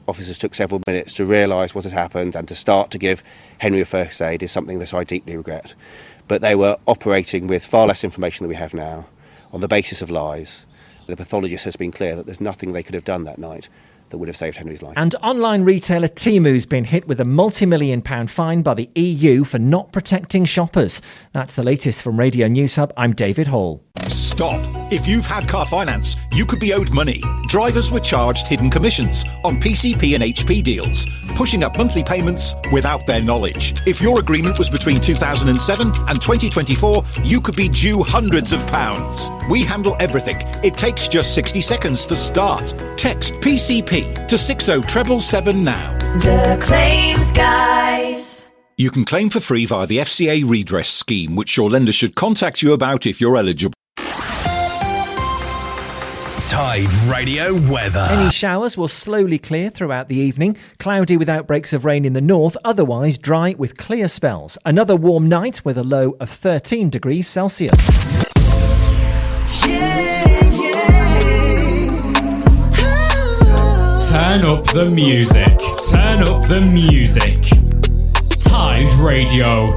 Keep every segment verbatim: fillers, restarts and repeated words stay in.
officers took several minutes to realise what had happened and to start to give Henry a first aid is something that I deeply regret. But they were operating with far less information than we have now, on the basis of lies. The pathologist has been clear that there's nothing they could have done that night that would have saved Henry's life. And online retailer Temu's been hit with a multi-million pound fine by the E U for not protecting shoppers. That's the latest from Radio News Hub. I'm David Hall. Stop. If you've had car finance, you could be owed money. Drivers were charged hidden commissions on P C P and H P deals, pushing up monthly payments without their knowledge. If your agreement was between two thousand seven and twenty twenty-four, you could be due hundreds of pounds. We handle everything. It takes just sixty seconds to start. Text P C P to six oh seven seven now. The Claims Guys. You can claim for free via the F C A redress scheme, which your lender should contact you about if you're eligible. Tide Radio weather. Any showers will slowly clear throughout the evening. Cloudy with outbreaks of rain in the north, otherwise dry with clear spells. Another warm night with a low of thirteen degrees Celsius. Yeah, yeah. Turn up the music. Turn up the music. Tide Radio.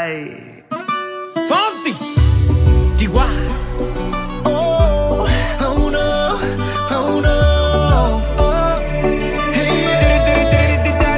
Ay. Fonsi. Chihuahua. Oh, oh no, oh no. Oh. Hey.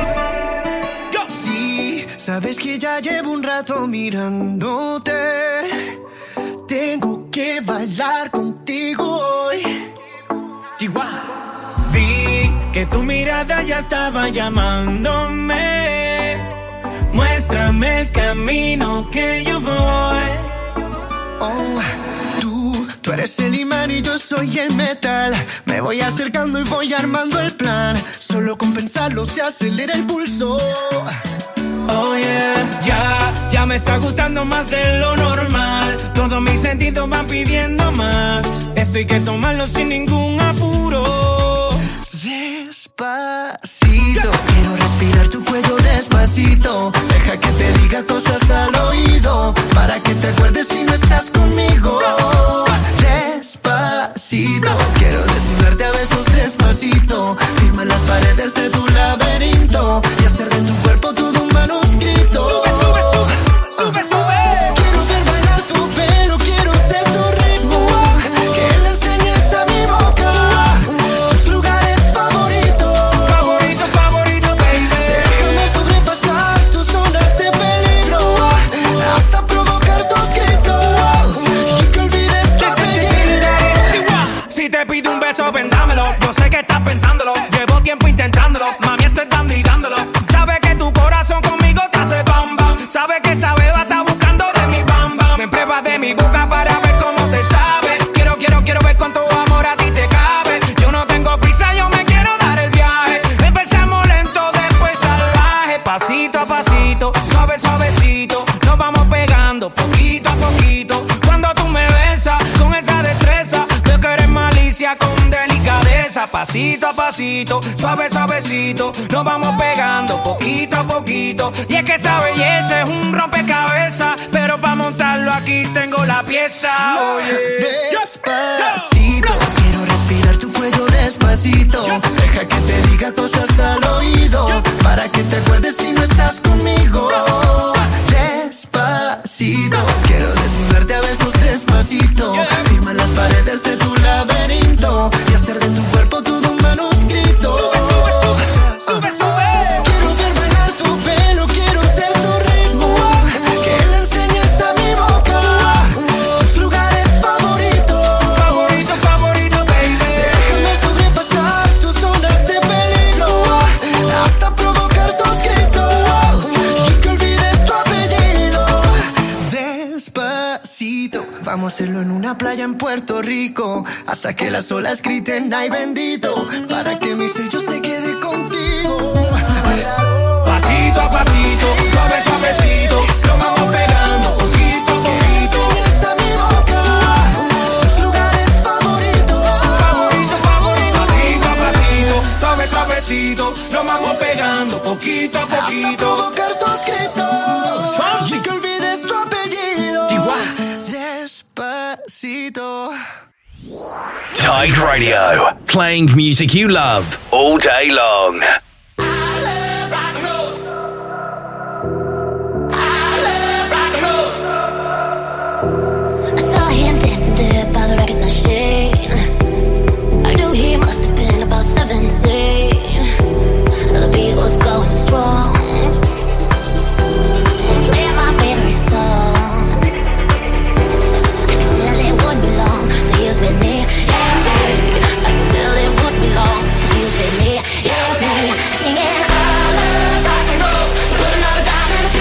Sí, sabes que ya llevo un rato mirándote. Tengo que bailar contigo hoy. Chihuahua. Vi que tu mirada ya estaba llamándome. Muéstrame el camino que yo voy. Oh, tú, tú eres el imán y yo soy el metal. Me voy acercando y voy armando el plan. Solo con pensarlo se acelera el pulso. Oh yeah, ya, ya me está gustando más de lo normal. Todos mis sentidos van pidiendo más. Esto hay que tomarlo sin ningún apuro. Despacito, quiero respirar tu cuello despacito. Deja que te diga cosas al oído, para que te acuerdes si no estás conmigo. Despacito, quiero desnudarte a besos despacito. Firma las paredes de tu laberinto y hacer de tu cuerpo todo un manuscrito. Sube, sube, sube, sube, sube. Quiero ver bailar tu pelo, quiero ser tu ritmo. Que le enseñes a mi boca tus lugares favoritos. Favorito, favorito, baby. Déjame sobrepasar tus zonas de peligro, hasta provocar tus gritos y que olvides tu apellido. Si te pido un beso, ven dámelo. Yo sé que estás pensándolo, llevo tiempo intentándolo. Mami, estoy dando y dándolo. Sabes que tu corazón conmigo te hace bam bam. Sabes que esa beba está buscando de mi bam bam. Me pruebas de mi boca para ver cómo te sabe. Quiero, quiero, quiero ver cuánto amor a ti te cabe. Yo no tengo prisa, yo me quiero dar el viaje. Empezamos lento, después salvaje. Pasito a pasito, suave, suavecito. Nos vamos pegando poquito a poquito. Cuando tú me besas con esa destreza, veo que eres malicia con delicadeza. Pasito a pasito, suave, suavecito. Nos vamos pegando poquito a poquito. Y es que esa belleza es un rompecabezas, pero para montarlo aquí tengo la pieza. Oye. Despacito, quiero respirar tu cuello despacito. Deja que te diga cosas al oído, para que te acuerdes si no estás conmigo. Despacito, quiero desnudarte a besos despacito. Firma las paredes de tu laberinto y hacer de tu cuerpo todo un manuscrito. Sube, sube, sube, sube, sube. Quiero ver bailar tu pelo, quiero ser tu ritmo. Que le enseñes a mi boca tus lugares favoritos. Favorito, favorito, baby. Déjame sobrepasar tus zonas de peligro, hasta provocar tus gritos y que olvides tu apellido. Despacito, vamos a hacerlo en una playa en Puerto Rico, hasta que las olas griten ay bendito, para que mi sello se quede contigo. Pasito a pasito, suave, suavecito. Lo vamos pegando poquito a poquito. Enseñas a mi boca tus lugares favoritos. Favorito, favorito. Pasito a pasito, suave, suavecito. Lo vamos pegando poquito a Hasta poquito. provocar tus gritos Fonsi. y que olvides tu apellido. Chihuahua. Despacito. Tide Radio. Playing music you love all day long. I saw him dancing there by the record machine. I knew he must have been about seventeen. The beat was going strong. Play my favorite song. I could tell it would belong to use with me. Yeah, babe. I could tell it would belong to use with me. Yeah, me singing I love rock and roll. So put another dime in the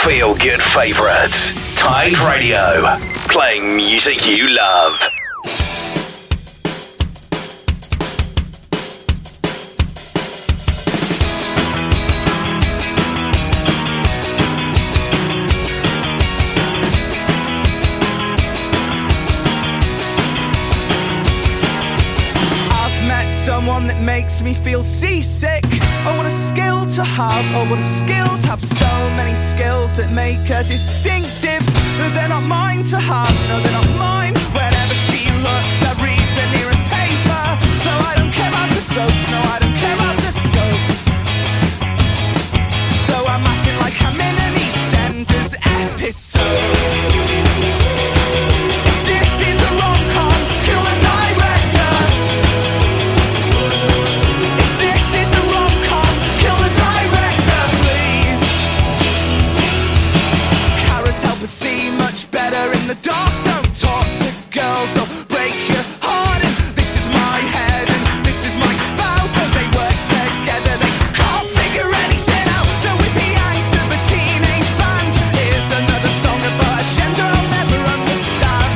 feel-good favourites. Tide Radio, playing music you love. Someone that makes me feel seasick. Oh, what a skill to have. Oh, what a skill to have. So many skills that make her distinctive. They're not mine to have. No, they're not mine. Whenever she looks, I read the nearest paper. Though I don't care about the soaps. No, I don't care about the soaps. Though I'm acting like I'm in an EastEnders episode. If this is a rom-com, kill the director. See much better in the dark. Don't talk to girls, they'll break your heart. And this is my head and this is my spout. But they work together, they can't figure anything out. So with the angst of a teenage band, here's another song about a gender I'll never understand.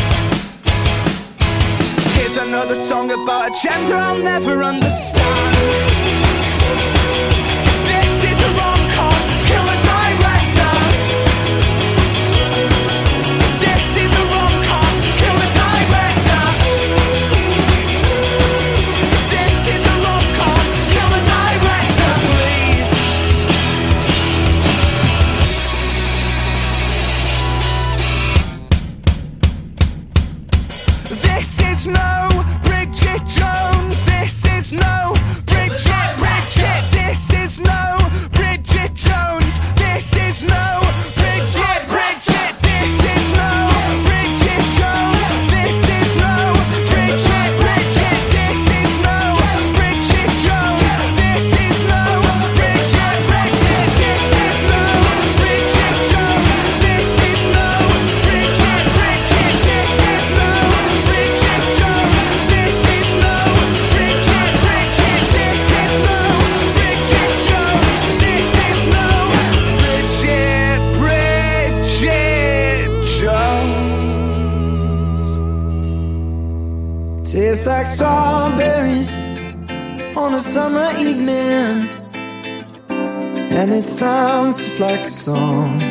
Here's another song about a gender I'll never understand. If this is a rom-com, kill the director. No Bridget Jones, this is no Bridget, Bridget, this is no Bridget Jones, this is no Bridget, Bridget, this is no Bridget Jones, this is no Bridget, Bridget, this is no Bridget Jones, this is no Bridget, Bridget, this is no Bridget Jones, this is no Bridget, Bridget, this is no Bridget Jones, this is no Bridget, Bridget, this is no Bridget Jones, this is no Bridget, Bridget Jones. Tastes like strawberries on a summer evening, and it sounds just like a song.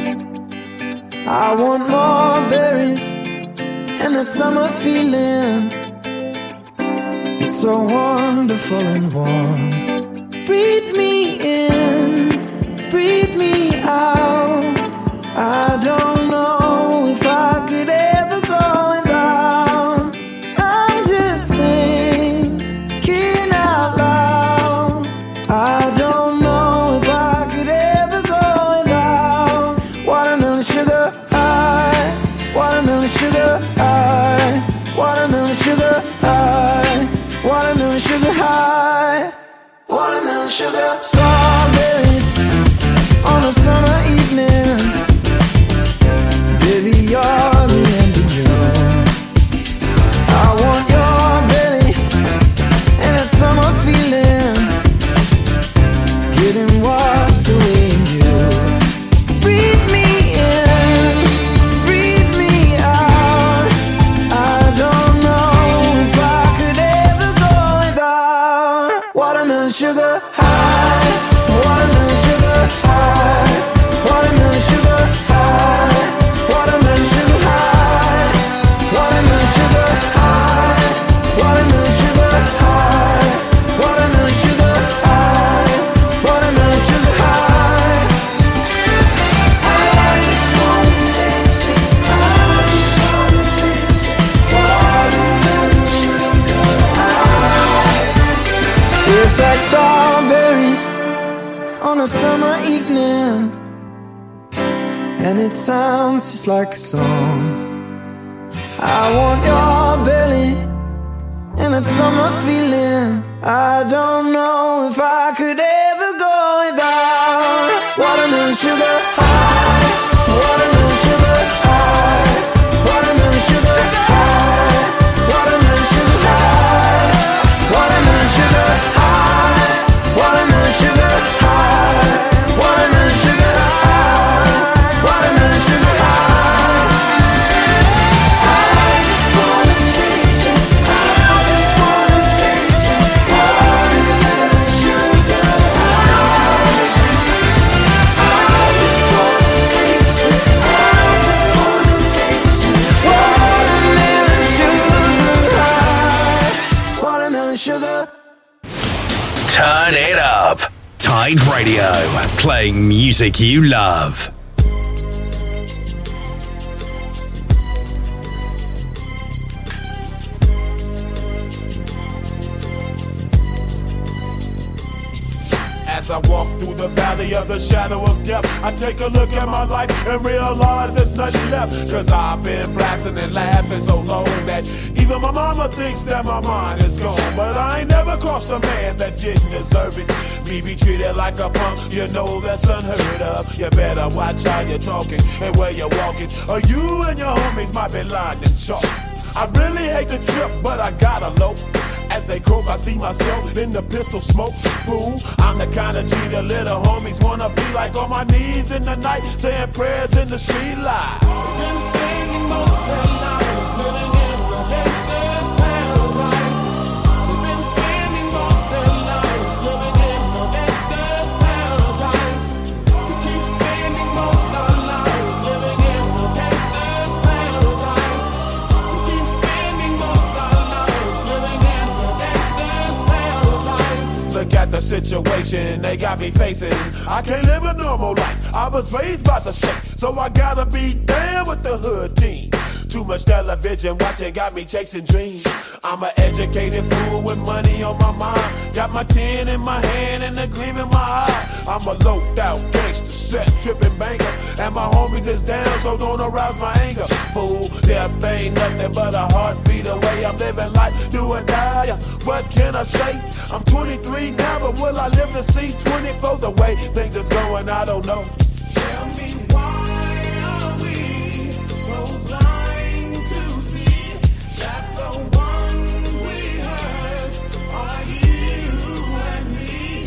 I want more berries and that summer feeling. It's so wonderful and warm. Breathe me in, breathe me out. I don't know if I could ever go without. I'm just thinking out loud. I don't know if I could ever go without. Watermelon sugar high, watermelon sugar high, watermelon sugar high, watermelon sugar high, watermelon sugar. Strawberries on a summer evening. Baby, you're the end of June. I want your belly and that summer feeling, getting washed away in you. Breathe me in, breathe me out. I don't know if I could ever go without. Watermelon sugar high, watermelon sugar high, watermelon sugar high, watermelon sugar high, watermelon sugar high, watermelon sugar high, watermelon sugar high, watermelon sugar high. I just wanna taste it, I just wanna taste it, watermelon sugar high. Tastes like strawberries on a summer evening, and it sounds just like a song. I want your belly and that summer feeling. I don't know if I could ever go without. Watermelon sugar high, watermelon sugar high, watermelon sugar high, watermelon sugar high, watermelon sugar high, watermelon sugar high, watermelon sugar high. Tide Radio, playing music you love. As I walk through the valley of the shadow of death, I take a look at my life and realize there's nothing left. Cause I've been blasting and laughing so long that even my mama thinks that my mind is gone. But I ain't never crossed a man that didn't deserve it. Me be treated like a punk, you know that's unheard of. You better watch how you're talking and where you're walking, or you and your homies might be lying in chalk. I really hate the trip, but I gotta low. As they croak, I see myself in the pistol smoke. Fool, I'm the kind of G the little homies wanna be like, on my knees in the night, saying prayers in the street light. Been spending most of their lives living in the gangster's paradise. We've been spending most of their lives living in the gangster's paradise. We keep spending most of our lives living in the gangster's paradise. We keep spending most of our lives living in Look at the situation they got me facing. I can't live a normal life. I was raised by the state, so I gotta be down with the hood team. Too much television watching got me chasing dreams. I'm an educated fool with money on my mind. Got my tin in my hand and a gleam in my eye. I'm a loped out gangster, set tripping banker, and my homies is down, so don't arouse my anger. Fool, death ain't nothing but a heartbeat away. I'm living life, do or die. What can I say? I'm twenty-three now, but will I live to see twenty-four? The way things is going, I don't know. Tell me why are we so blind to see that the ones we hurt are you and me?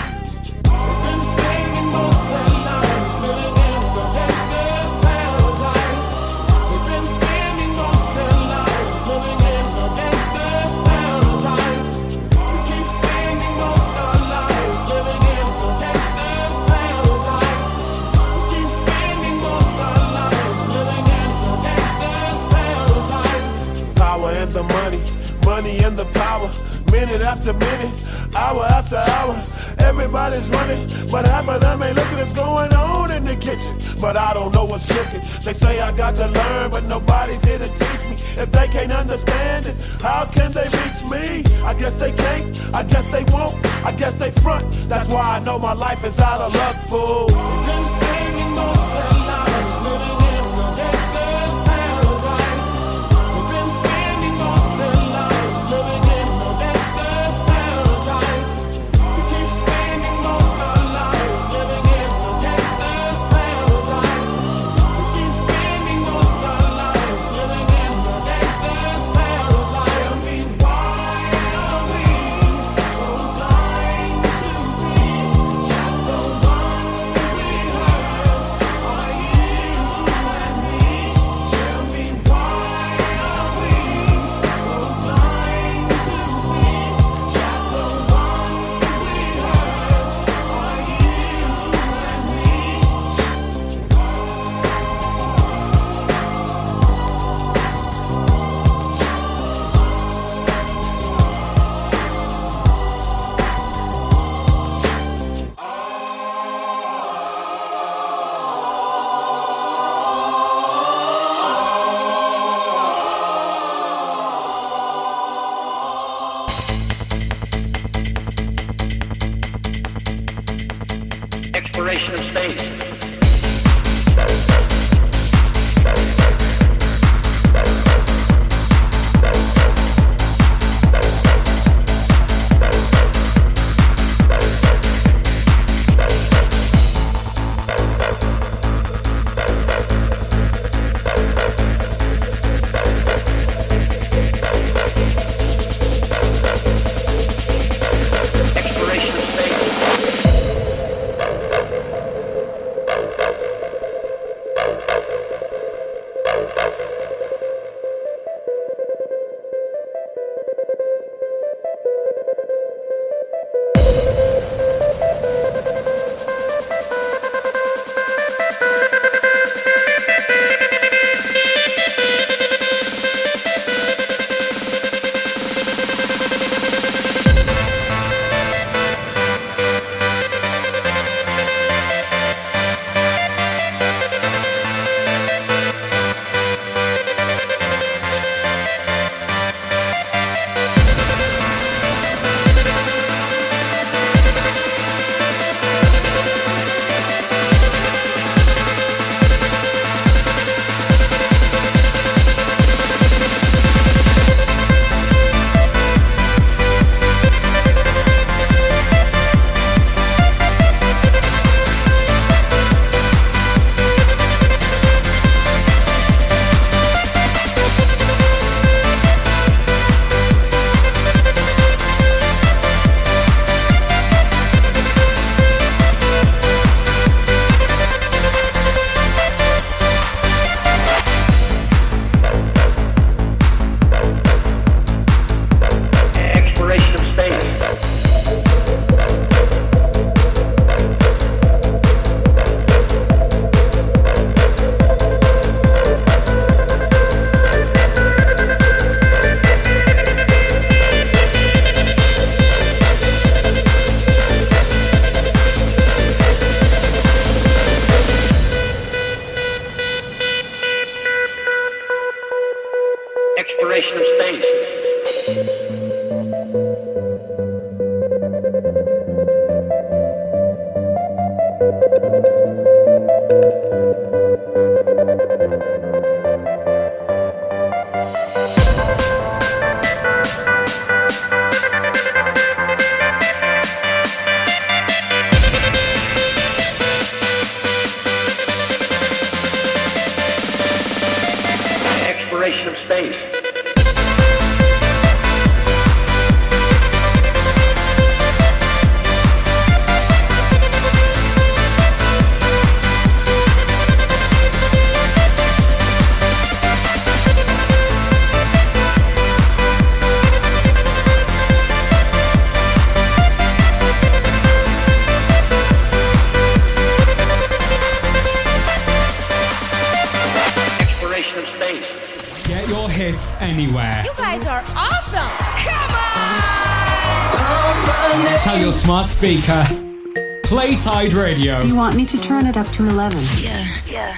We've been spending most of our lives living in the gangster's paradise. We've been spending most of our lives living in the gangster's paradise. We keep spending most of our lives living in the gangster's paradise. We keep spending most of our lives living in the gangster's paradise. Power and the money, money and the power. Minute after minute, hour after hour, everybody's running, but half of them ain't looking what's going on in the kitchen. But I don't know what's cooking. They say I got to learn, but nobody's here to teach me. If they can't understand it, how can they reach me? I guess they can't, I guess they won't, I guess they front. That's why I know my life is out of luck, fool. We've been spending most of our lives living in the gangster's paradise. We've been spending most of our lives living in the gangster's paradise. We keep spending most of our lives living in the gangster's paradise. We keep spending most of our lives living in the gangster's paradise. Tell me why are we so blind to see that the ones we hurt are you and me? Tell me why are we so blind to see that the ones we hurt are you and me? Exploration of space. Exploration of space. Anywhere. You guys are awesome! Come on! Tell your smart speaker. Play Tide Radio. Do you want me to turn it up to eleven? Yeah, yeah.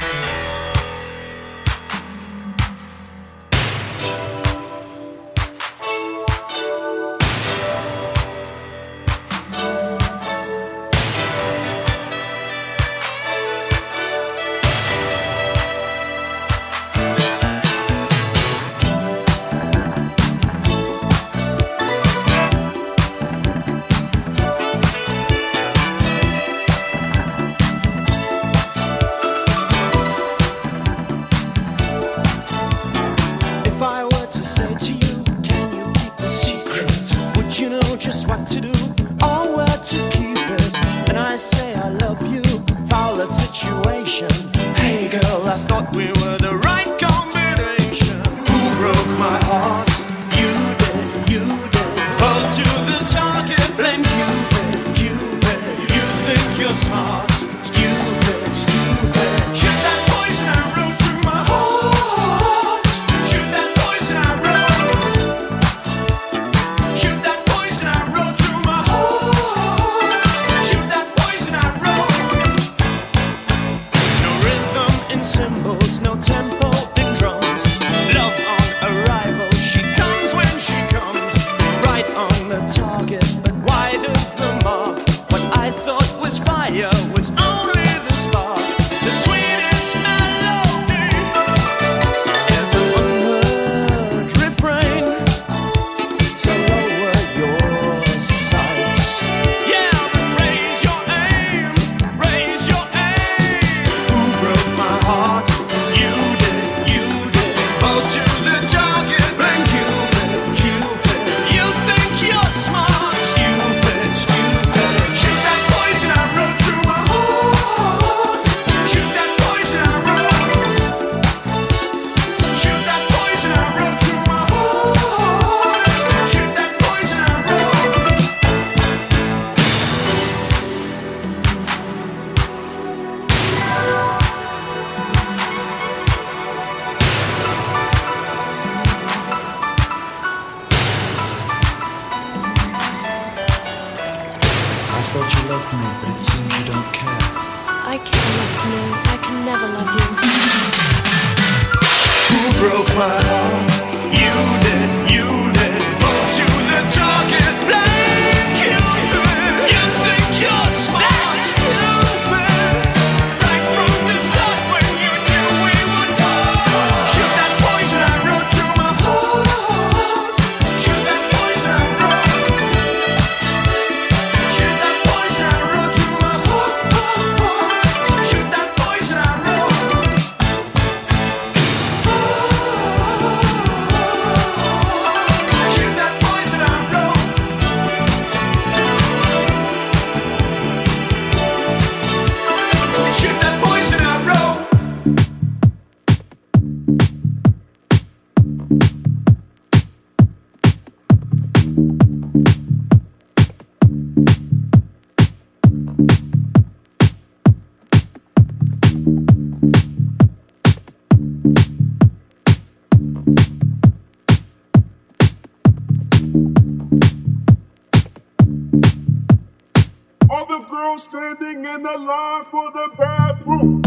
Standing in the line for the bathroom.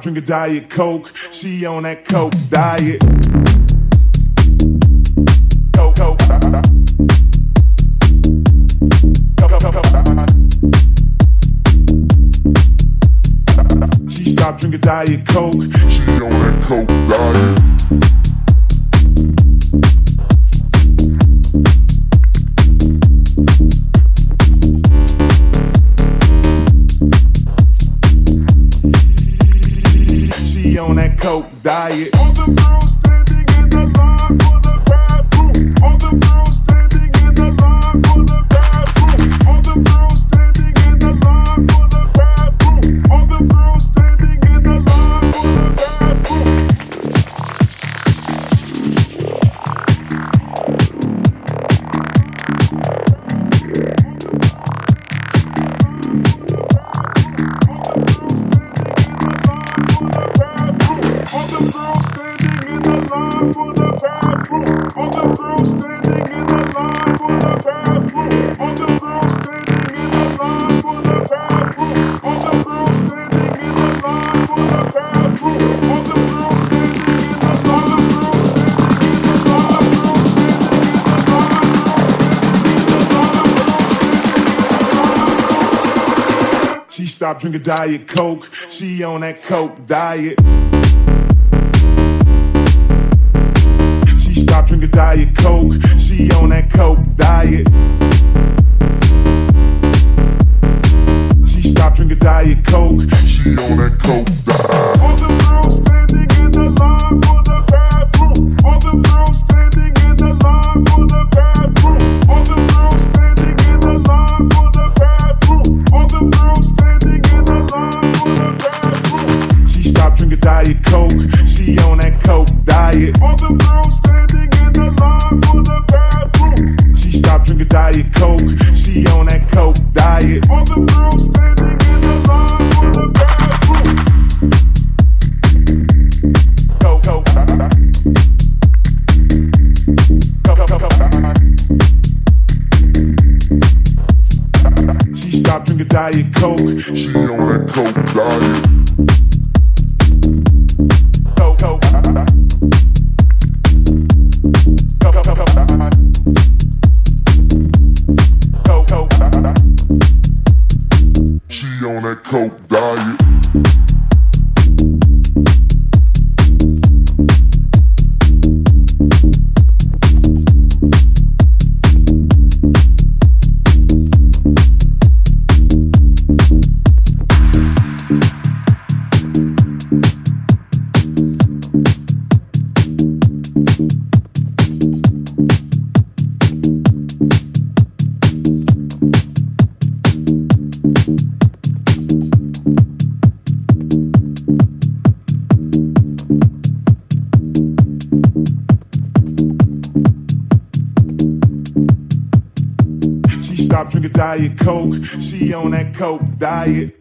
stopped drinking Diet Coke. She on that Coke diet. Coke, Coke. She stopped drinking Diet Coke. She on that Coke diet. She on that Coke diet. All the girls standing in the line for the bathroom. All the girls standing in the line for the bathroom. All the girls standing in the line for the bathroom. All the girls standing in the line for the bathroom. All the girls standing in the line for the bathroom. All the girls standing in the line for the bathroom. All the girls standing in the line for the bathroom. All the girls standing in the line for the bathroom. All the girls standing in the line. She stopped drinking Diet Coke. She on that Coke diet. She stopped drinking Diet Coke. She on that Coke diet. She stopped drinking Diet Coke. She on that Coke diet. All the girls standing in the line for the bathroom. All the girls standing in the line for the bathroom. All the girls standing in the line for the bathroom. All the girls standing in the line for the bathroom. She stopped drinking Diet Coke. She on that Coke diet. All the girls standing in the line for the bathroom. She stopped drinking Diet Coke. She on that Coke diet. All the girls standing in the line for the bathroom. Coke, Coke. Coke, Coke, Coke. She stopped drinking Diet Coke. She on that Coke diet. Coke, Coke. Coke, Coke, Coke. Coke, Coke. She on that Coke diet. Stop drinking Diet Coke. She on that Coke diet.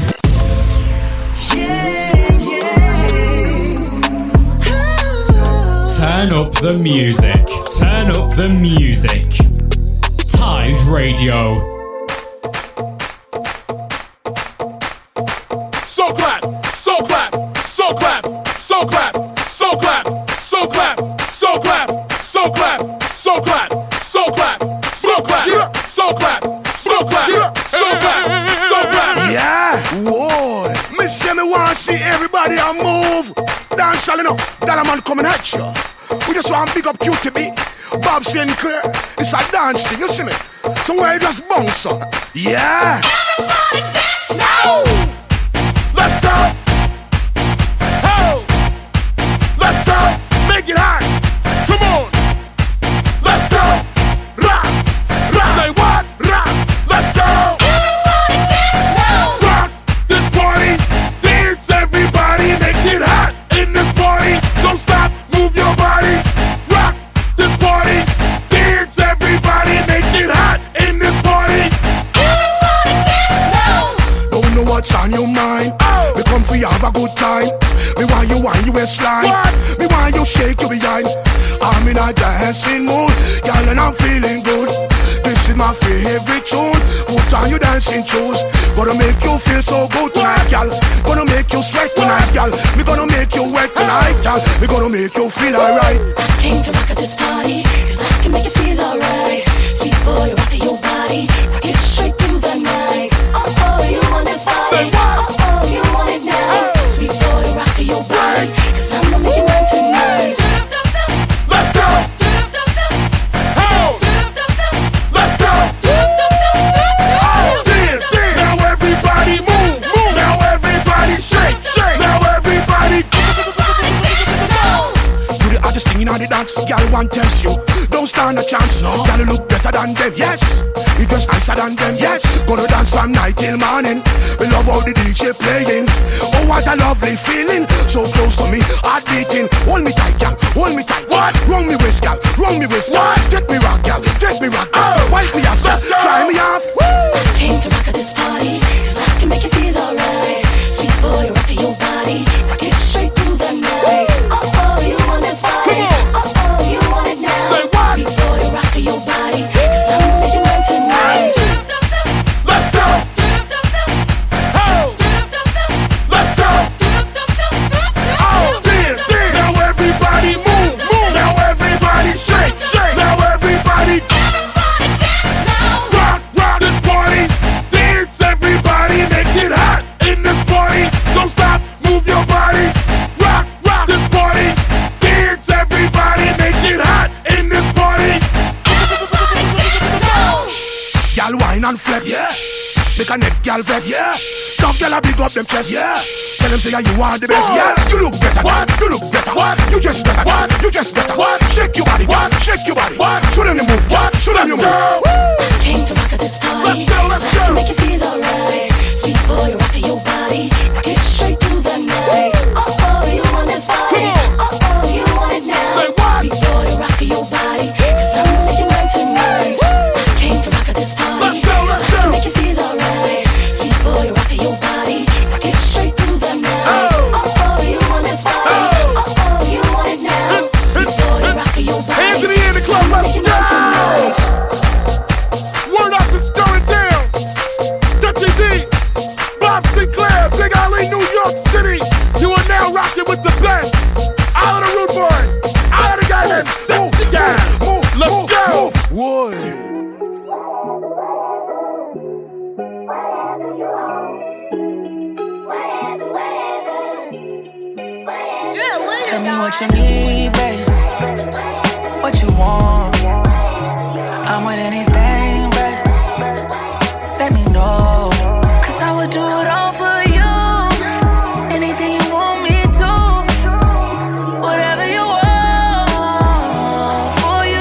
Turn up the music. Turn up the music. Tide Radio. So clap, so clap, so clap, so clap, so clap, so clap, so clap, so clap, so clap, so clap, so clap, so clap, so clap, so clap, so clap. Yeah, whoa. Me say me want see everybody a move. Dance shall enough, that a man coming at you. We just want to big up Q T B, Bob Sinclair. It's a dance thing, you see me? Somewhere you just bounce up. Yeah. Everybody dance now. Let's go. Oh. Let's go. Make it hot. Come on. Let's go. Rock. Rock. Say what? Rock. Let's go. Everybody dance now. Rock this party. Dance everybody. Make it hot in this party. Don't stop. Move your body. Rock this party. Dance everybody. Make it hot in this party. Everybody dance now. Don't know what's on your mind. Oh. We come for you have a good time. Me want you want you waistline. What? Me want you shake your behind. I'm in a dancing mood, girl, and I'm feeling good. This is my favorite tune. Put on your dancing shoes. Gonna make you feel so good tonight, gal. Gonna make you sweat tonight, gal. Me gonna make you wet tonight, gal. Me gonna make you feel alright. I came to rock at this party, cause I can make you feel alright. Sweet boy, rock your body, rock it straight through the night. Oh oh, you want this party? Say what? Oh oh, you want it now? Hey. Sweet boy, rock your body, cause I'ma make you mine tonight. Let's go! Oh! Let's go! Oh, dance, dance! Now everybody move, move! Now everybody shake, shake! Now everybody... You the hottest thing in all the dance, girl want test you. Don't stand a chance, no. Girl, you look better than them, yes. You dress nicer than them, yes. Gonna dance from night till morning. We love how the D J playing. Oh, what a lovely feeling. So close to me, heart beating. Hold me tight, girl, hold me tight. What? Wrong me waist, girl, wrong me waist. What? Take me rock, girl, take me rock, girl. Oh. Wipe me off, Let's go. try me off. Woo! I came to rock at this party, cause I can make you feel alright. Sweet boy, rock your body, rock it straight through the night. Oh oh, you want this party? Oh oh, you want it now? Say what? Sweet boy, rock your body, cause I'ma make you mine tonight. Let's go! Oh! Let's go! Oh, dance, dance! Now everybody move, move! Now everybody shake, shake! Now everybody... Everybody dance now. Rock, rock this party! Dance, everybody! Make it hot in this party! Don't stop, move your body! Rock, rock this party! Dance, everybody! Make it hot in this party! Girl, wine and flex. Yeah. Make a neck, girl, vex. Yeah. Tough girl, I big up them chest. Yeah. Tell them say yeah, you are the best. What? Yeah, you look better. What? You look better. What? You just better. What? You just better. What? Shake your body. What? Shake your body. What? Show them you move. What? Show them you Let's move. go. I came to rock at this party. Let's go, let's so I can go. make you feel alright. Sweet boy, rock your body, rock it straight through the night. Oh oh, you want this party? Come Oh oh, you want it now? Say what? Sweet boy, rock your body, cause I'ma make you mine tonight. I came to rock at this party. Let's go, let's so I can go. make you feel alright. Sweet boy, rock your body, rock it straight through the night. Oh. Oh oh, you want this party? Oh. Oh oh, you want it now? Sweet boy, rock your body. Hands in the air in the club, I'ma let's make you mine go. tonight. Word up is going down. W D, Bob Sinclair, Big Alley, New York City. You are now rocking with the best. Out of the rude boy. Out of the guy that's sexy guy. Let's go. Whoa. Tell me what you need, babe. What you want. I'm with anything, babe. Let me know. Cause I would do it all for you. Anything you want me to. Whatever you want.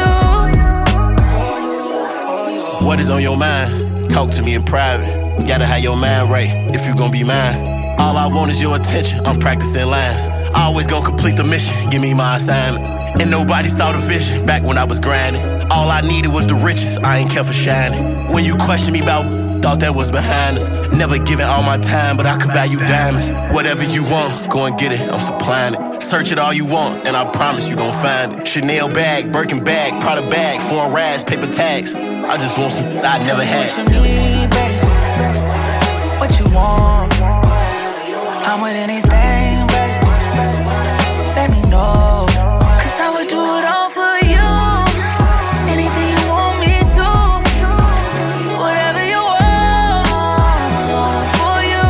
For you. What is on your mind? Talk to me in private. Gotta have your mind right if you gon' be mine. All I want is your attention. I'm practicing lines. I always gon' complete the mission. Give me my assignment. And nobody saw the vision back when I was grinding. All I needed was the riches. I ain't care for shining. When you question me about, thought that was behind us. Never giving all my time, but I could buy you diamonds. Whatever you want, go and get it. I'm supplying it. Search it all you want, and I promise you gon' find it. Chanel bag, Birkin bag, Prada bag, foreign rags, paper tags. I just want some I never had. What you need, babe. What you want. I'm with anything, babe. Let me know. Cause I would do it all for you. Anything you want me to. Whatever you want. For you.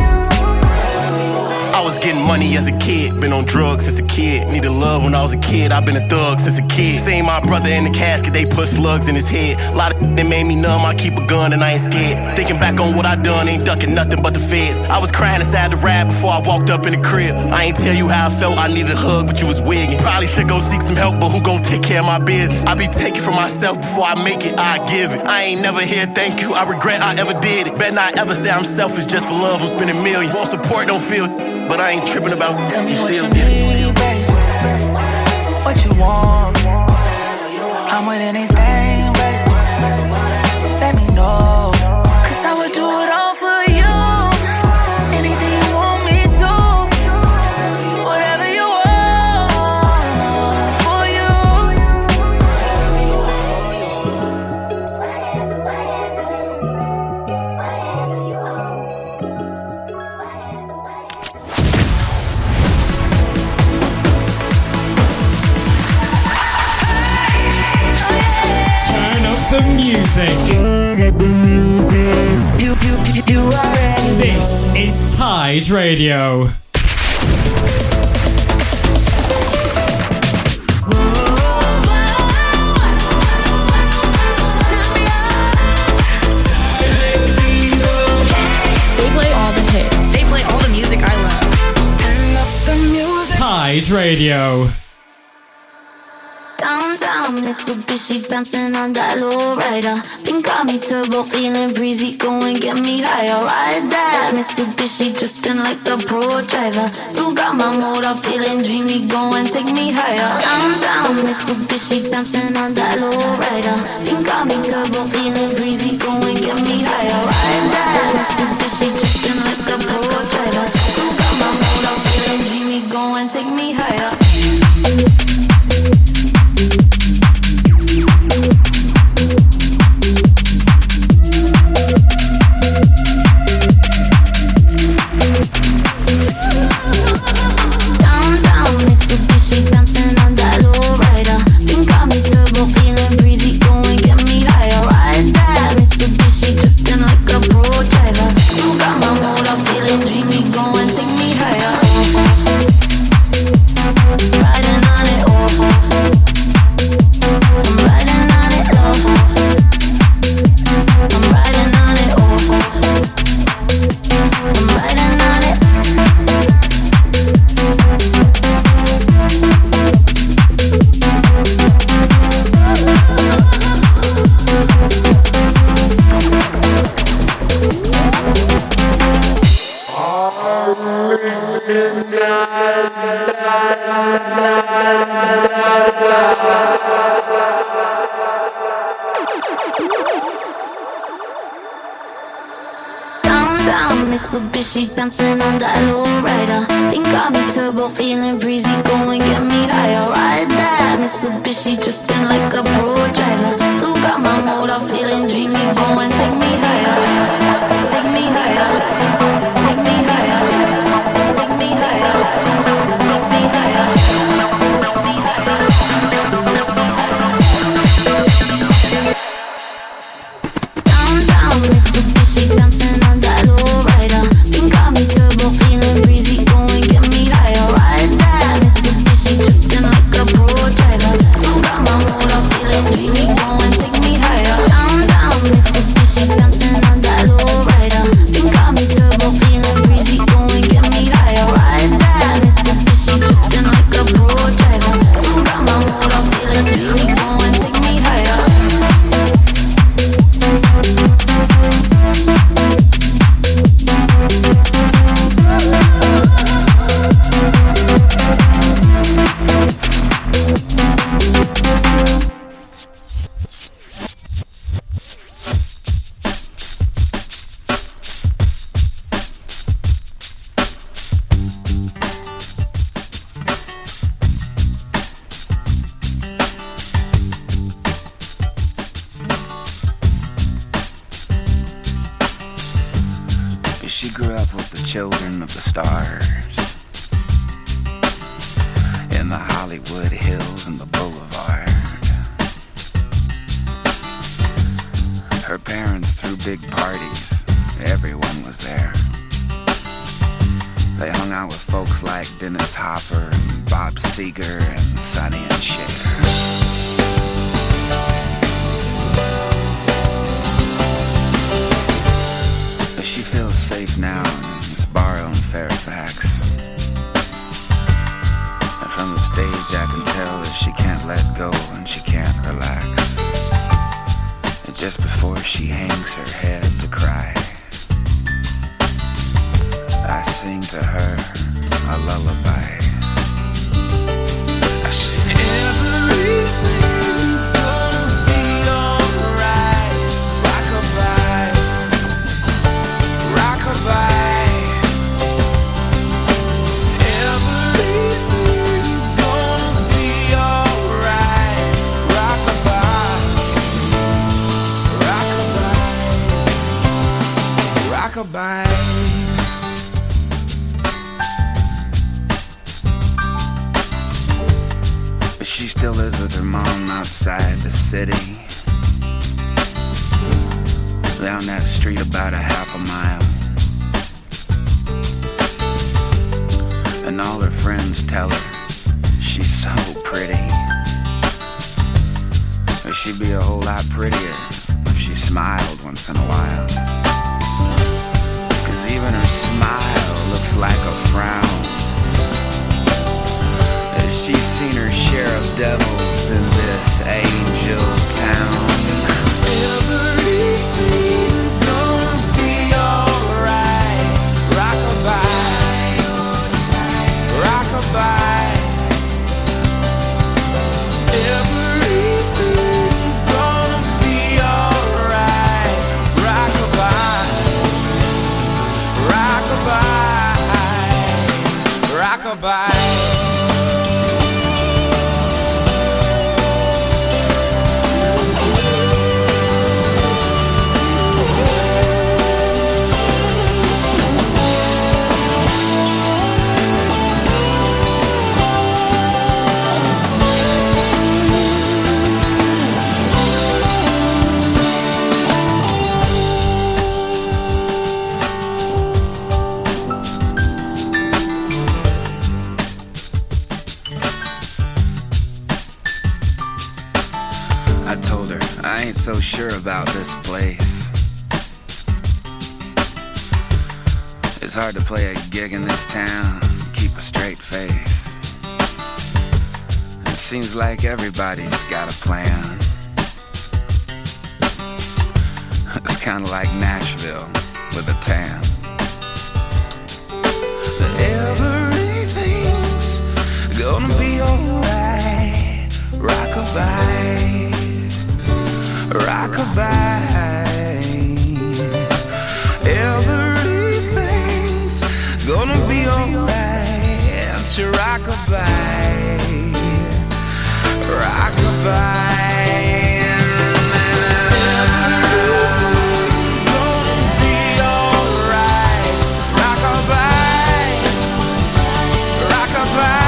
I was getting money as a kid, been on drugs since a kid. Needed love when I was a kid, I've been a thug since a kid. Seen my brother in the casket, they put slugs in his head. A lot of they made me numb, I keep a gun and I ain't scared. Thinking back on what I done, ain't ducking nothing but the feds. I was crying inside the rap before I walked up in the crib. I ain't tell you how I felt, I needed a hug, but you was wigging. Probably should go seek some help, but who gon' take care of my business? I be taking for myself before I make it, I give it. I ain't never hear thank you, I regret I ever did it. Better not ever say I'm selfish just for love, I'm spending millions. Want support, don't feel, but I ain't tripping about Tell me you what still you get need, babe. What you want. I'm with anything, babe. Let me know. Cause I would do it all for you. Anything you want me to. Whatever you want. For you. music. You, you, you are ready. This is Tide Radio. They play all the hits. They play all the music I love. Turn up the music. Tide Radio. Downtown, little bitch, she's bouncing on that low rider. Pink got me turbo, feeling breezy, go and get me higher. Ride that, little bitch, she drifting like a pro driver. You got my motor, feeling dreamy, go and take me higher. Downtown, little bitch, she's bouncing on that low rider. Pink got me turbo, feeling breezy, go and get me higher. Ride that, little bitch, she drifting like a pro driver. You got my motor, feeling dreamy, go and take me higher. Downtown, little bitch, she's bouncing on that low rider. Pink got me turbo, feeling breezy, go and get me higher. Ride that, little bitch, she drifting like a pro driver. You got my motor, feeling dreamy, go and take me higher. Take me higher. Take me higher. Take me higher. Take me higher. Take me higher. Downtown, little bitch, she bouncing on that low rider. Pink got me turbo, feeling breezy, go and get me higher. Ride that, little bitch, she drifting like a pro driver. You got my motor, feeling dreamy, go and take me higher. Downtown, little bitch, she bouncing on that low rider. Pink got me turbo, feeling breezy, go and get me higher. Ride that, little bitch, she drifting like a pro driver. You got my motor, feeling dreamy, go and take me higher. She grew up with the children of the stars in the Hollywood Hills and the Boulevard. Her parents threw big parties. Everyone was there. They hung out with folks like Dennis Hopper and Bob Seger and Sonny and Cher. She feels safe now in this barrow in Fairfax. And from the stage I can tell that she can't let go and she can't relax. And just before she hangs her head to cry, I sing to her a lullaby. I said everything's gonna be alright. Rockabye. Rockabye. Everything's gonna be alright. Rockabye. Rockabye. Rockabye. But she still lives with her mom outside the city. down that street about a half a mile. And all her friends tell her she's so pretty. But she'd be a whole lot prettier if she smiled once in a while. Cause even her smile looks like a frown. She's seen her share of devils in this angel town. Everything's gonna be alright. Rockabye, rockabye. Everything's gonna be alright. Rockabye, rockabye, rockabye. So sure about this place. It's hard to play a gig in this town, keep a straight face. It seems like everybody's got a plan. It's kinda like Nashville with a tan. Everything's gonna be alright. Rockabye, rockabye. Everything's gonna be alright. To rockabye, rockabye. Everything's gonna be alright. Rockabye, rockabye.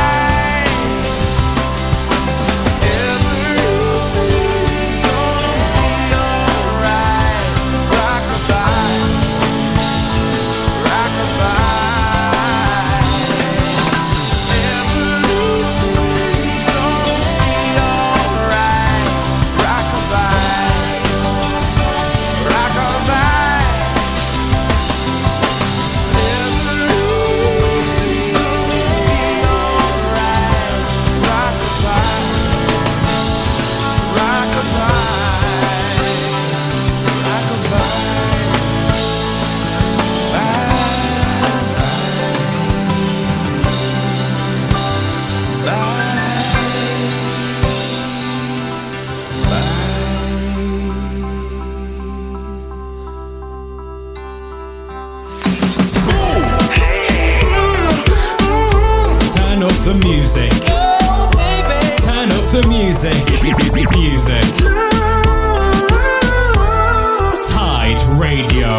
The music. Oh, baby. Turn up the music. Music. Tide Radio.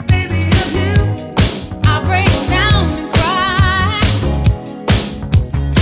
I break down and cry.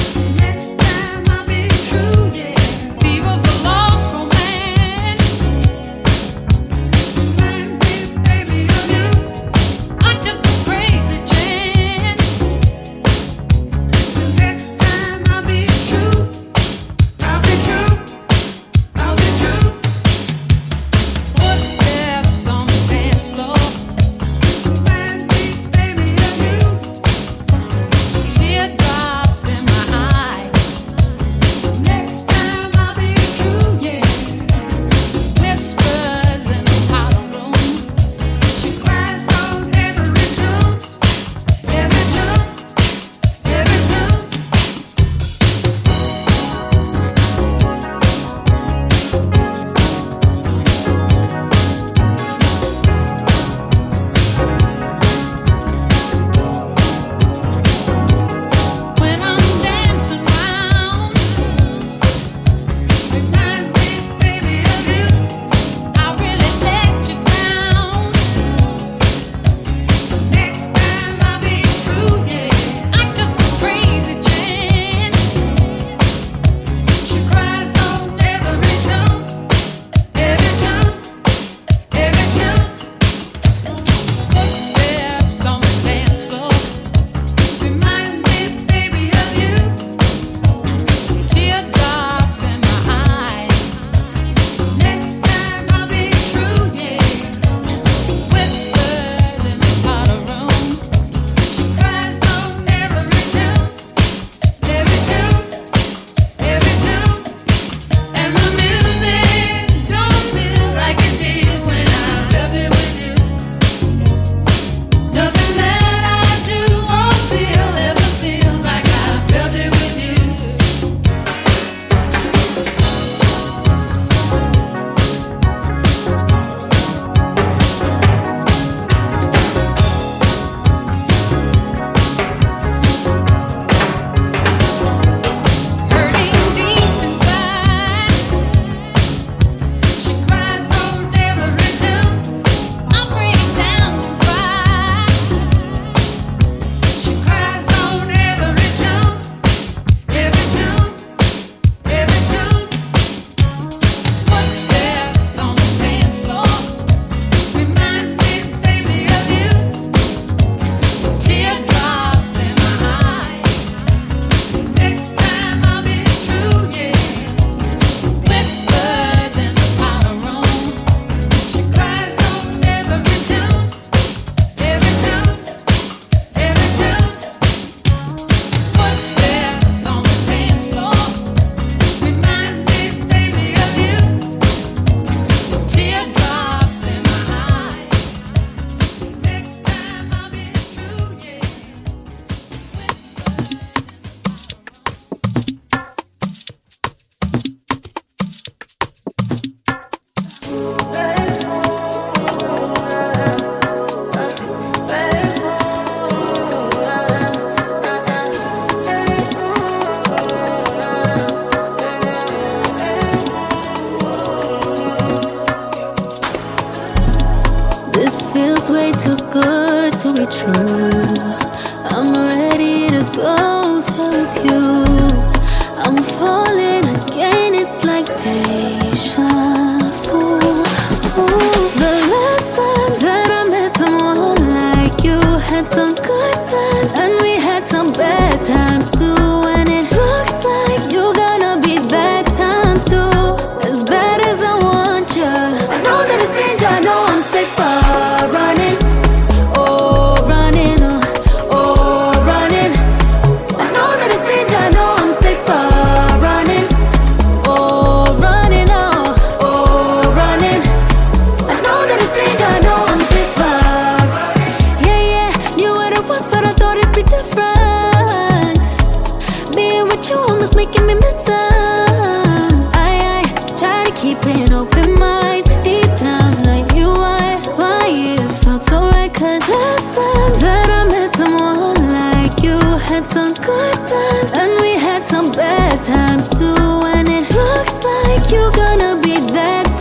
making me miss her. I, I try to keep an open mind. Deep down I knew why, why it felt so right. Cause last time that I met someone like you, had some good times and we had some bad times too. And it looks like you're gonna be that